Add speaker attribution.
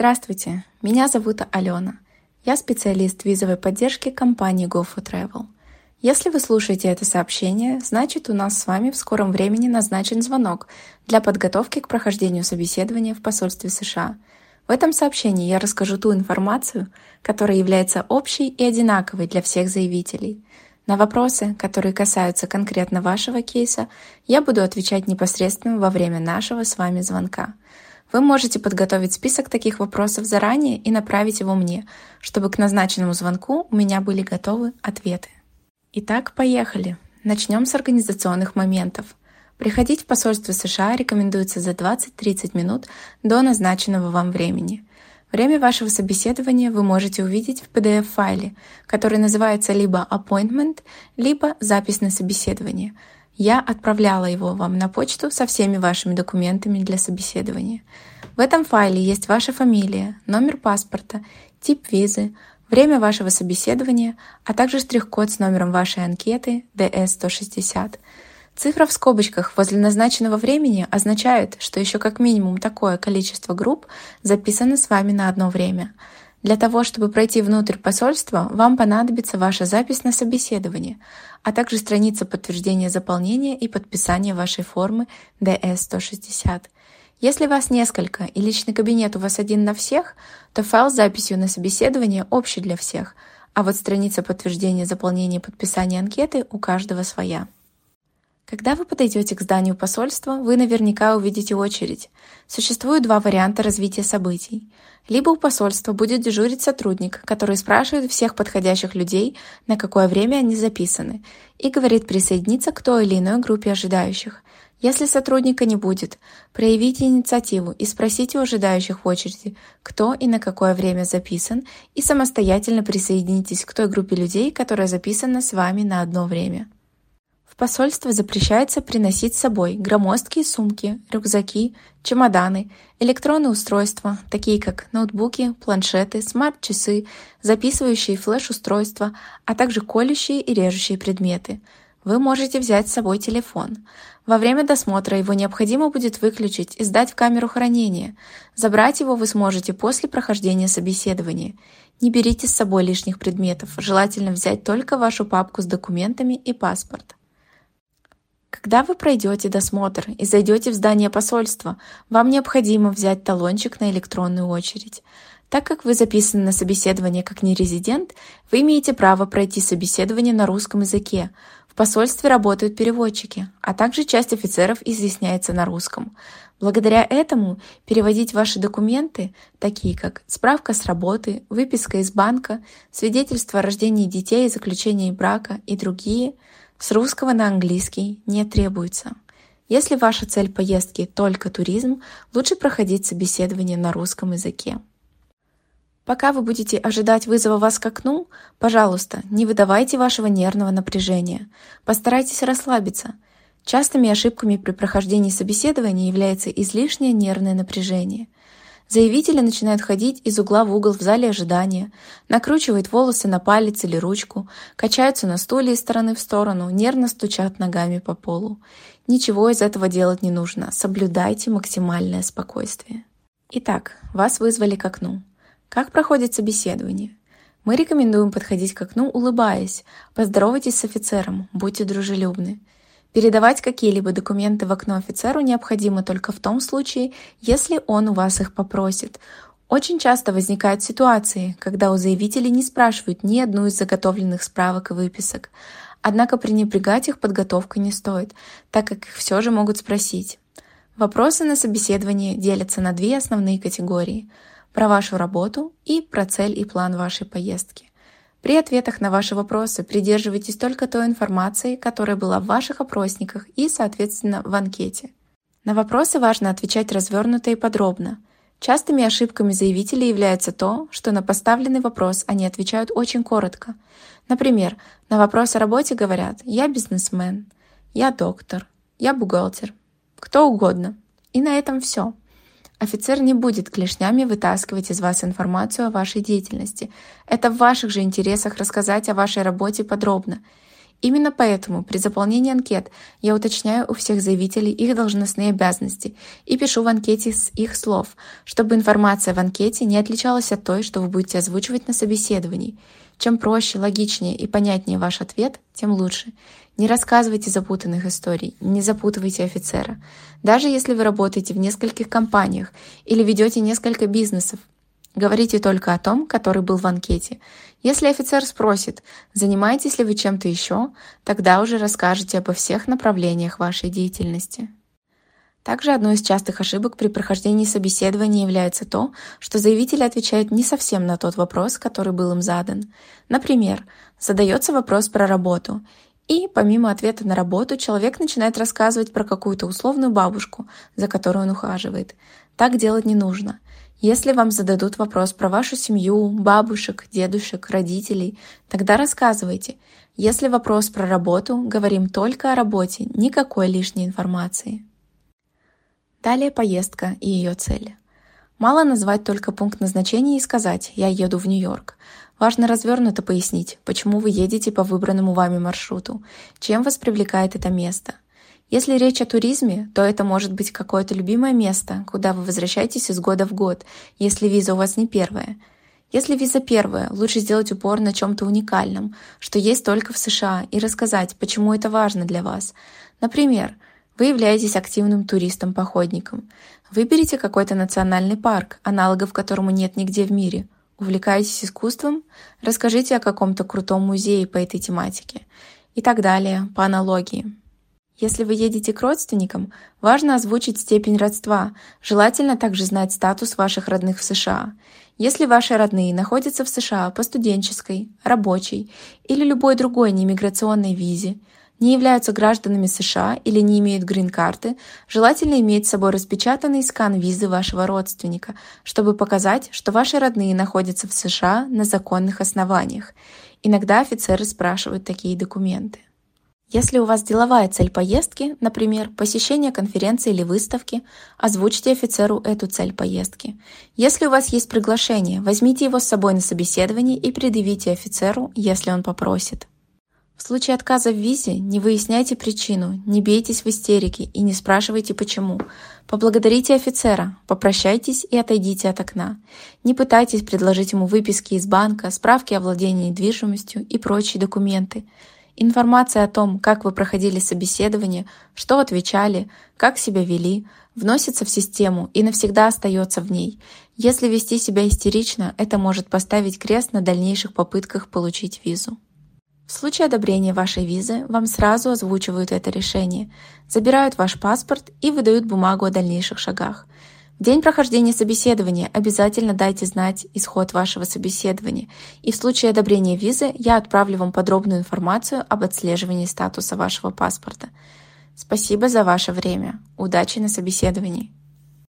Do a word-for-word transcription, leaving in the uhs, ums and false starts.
Speaker 1: Здравствуйте, меня зовут Алена. Я специалист визовой поддержки компании GoForTravel. Если вы слушаете это сообщение, значит у нас с вами в скором времени назначен звонок для подготовки к прохождению собеседования в посольстве США. В этом сообщении я расскажу ту информацию, которая является общей и одинаковой для всех заявителей. На вопросы, которые касаются конкретно вашего кейса, я буду отвечать непосредственно во время нашего с вами звонка. Вы можете подготовить список таких вопросов заранее и направить его мне, чтобы к назначенному звонку у меня были готовы ответы. Итак, поехали. Начнем с организационных моментов. Приходить в посольство США рекомендуется за двадцать-тридцать минут до назначенного вам времени. Время вашего собеседования вы можете увидеть в пи ди эф-файле, который называется либо appointment, либо запись на собеседование. Я отправляла его вам на почту со всеми вашими документами для собеседования. В этом файле есть ваша фамилия, номер паспорта, тип визы, время вашего собеседования, а также штрих-код с номером вашей анкеты ди эс сто шестьдесят. Цифра в скобочках возле назначенного времени означает, что еще как минимум такое количество групп записано с вами на одно время. Для того, чтобы пройти внутрь посольства, вам понадобится ваша запись на собеседование, а также страница подтверждения заполнения и подписания вашей формы ди эс сто шестьдесят. Если вас несколько и личный кабинет у вас один на всех, то файл с записью на собеседование общий для всех, а вот страница подтверждения заполнения и подписания анкеты у каждого своя. Когда вы подойдете к зданию посольства, вы наверняка увидите очередь. Существует два варианта развития событий. Либо у посольства будет дежурить сотрудник, который спрашивает всех подходящих людей, на какое время они записаны, и говорит присоединиться к той или иной группе ожидающих. Если сотрудника не будет, проявите инициативу и спросите у ожидающих в очереди, кто и на какое время записан, и самостоятельно присоединитесь к той группе людей, которая записана с вами на одно время. В посольство запрещается приносить с собой громоздкие сумки, рюкзаки, чемоданы, электронные устройства, такие как ноутбуки, планшеты, смарт-часы, записывающие флеш-устройства, а также колющие и режущие предметы. Вы можете взять с собой телефон. Во время досмотра его необходимо будет выключить и сдать в камеру хранения. Забрать его вы сможете после прохождения собеседования. Не берите с собой лишних предметов, желательно взять только вашу папку с документами и паспорт. Когда вы пройдете досмотр и зайдете в здание посольства, вам необходимо взять талончик на электронную очередь. Так как вы записаны на собеседование как нерезидент, вы имеете право пройти собеседование на русском языке. В посольстве работают переводчики, а также часть офицеров изъясняется на русском. Благодаря этому переводить ваши документы, такие как справка с работы, выписка из банка, свидетельство о рождении детей, заключение брака и другие, с русского на английский не требуется. Если ваша цель поездки только туризм, лучше проходить собеседование на русском языке. Пока вы будете ожидать вызова вас к окну, пожалуйста, не выдавайте вашего нервного напряжения. Постарайтесь расслабиться. Частыми ошибками при прохождении собеседования является излишнее нервное напряжение. Заявители начинают ходить из угла в угол в зале ожидания, накручивают волосы на палец или ручку, качаются на стуле из стороны в сторону, нервно стучат ногами по полу. Ничего из этого делать не нужно, соблюдайте максимальное спокойствие. Итак, вас вызвали к окну. Как проходит собеседование? Мы рекомендуем подходить к окну, улыбаясь, поздоровайтесь с офицером, будьте дружелюбны. Передавать какие-либо документы в окно офицеру необходимо только в том случае, если он у вас их попросит. Очень часто возникают ситуации, когда у заявителей не спрашивают ни одну из заготовленных справок и выписок. Однако пренебрегать их подготовкой не стоит, так как их все же могут спросить. Вопросы на собеседовании делятся на две основные категории – про вашу работу и про цель и план вашей поездки. При ответах на ваши вопросы придерживайтесь только той информации, которая была в ваших опросниках и, соответственно, в анкете. На вопросы важно отвечать развернуто и подробно. Частыми ошибками заявителей является то, что на поставленный вопрос они отвечают очень коротко. Например, на вопрос о работе говорят «я бизнесмен», «я доктор», «я бухгалтер», «кто угодно». И на этом все. Офицер не будет клешнями вытаскивать из вас информацию о вашей деятельности. Это в ваших же интересах рассказать о вашей работе подробно. Именно поэтому при заполнении анкет я уточняю у всех заявителей их должностные обязанности и пишу в анкете с их слов, чтобы информация в анкете не отличалась от той, что вы будете озвучивать на собеседовании. Чем проще, логичнее и понятнее ваш ответ, тем лучше. Не рассказывайте запутанных историй, не запутывайте офицера. Даже если вы работаете в нескольких компаниях или ведете несколько бизнесов, говорите только о том, который был в анкете. Если офицер спросит, занимаетесь ли вы чем-то еще, тогда уже расскажете обо всех направлениях вашей деятельности. Также одной из частых ошибок при прохождении собеседования является то, что заявители отвечают не совсем на тот вопрос, который был им задан. Например, задается вопрос про работу, и помимо ответа на работу человек начинает рассказывать про какую-то условную бабушку, за которой он ухаживает. Так делать не нужно. Если вам зададут вопрос про вашу семью, бабушек, дедушек, родителей, тогда рассказывайте. Если вопрос про работу, говорим только о работе, никакой лишней информации. Далее поездка и ее цели. Мало назвать только пункт назначения и сказать «я еду в Нью-Йорк». Важно развернуто пояснить, почему вы едете по выбранному вами маршруту, чем вас привлекает это место. Если речь о туризме, то это может быть какое-то любимое место, куда вы возвращаетесь из года в год, если виза у вас не первая. Если виза первая, лучше сделать упор на чем-то уникальном, что есть только в США, и рассказать, почему это важно для вас. Например, вы являетесь активным туристом-походником. Выберите какой-то национальный парк, аналогов которому нет нигде в мире. Увлекаетесь искусством? Расскажите о каком-то крутом музее по этой тематике. И так далее, по аналогии. Если вы едете к родственникам, важно озвучить степень родства, желательно также знать статус ваших родных в США. Если ваши родные находятся в США по студенческой, рабочей или любой другой неиммиграционной визе, не являются гражданами США или не имеют грин-карты, желательно иметь с собой распечатанный скан визы вашего родственника, чтобы показать, что ваши родные находятся в США на законных основаниях. Иногда офицеры спрашивают такие документы. Если у вас деловая цель поездки, например, посещение конференции или выставки, озвучьте офицеру эту цель поездки. Если у вас есть приглашение, возьмите его с собой на собеседование и предъявите офицеру, если он попросит. В случае отказа в визе не выясняйте причину, не бейтесь в истерике и не спрашивайте почему. Поблагодарите офицера, попрощайтесь и отойдите от окна. Не пытайтесь предложить ему выписки из банка, справки о владении недвижимостью и прочие документы. Информация о том, как вы проходили собеседование, что отвечали, как себя вели, вносится в систему и навсегда остается в ней. Если вести себя истерично, это может поставить крест на дальнейших попытках получить визу. В случае одобрения вашей визы вам сразу озвучивают это решение, забирают ваш паспорт и выдают бумагу о дальнейших шагах. В день прохождения собеседования обязательно дайте знать исход вашего собеседования, и в случае одобрения визы я отправлю вам подробную информацию об отслеживании статуса вашего паспорта. Спасибо за ваше время. Удачи на собеседовании!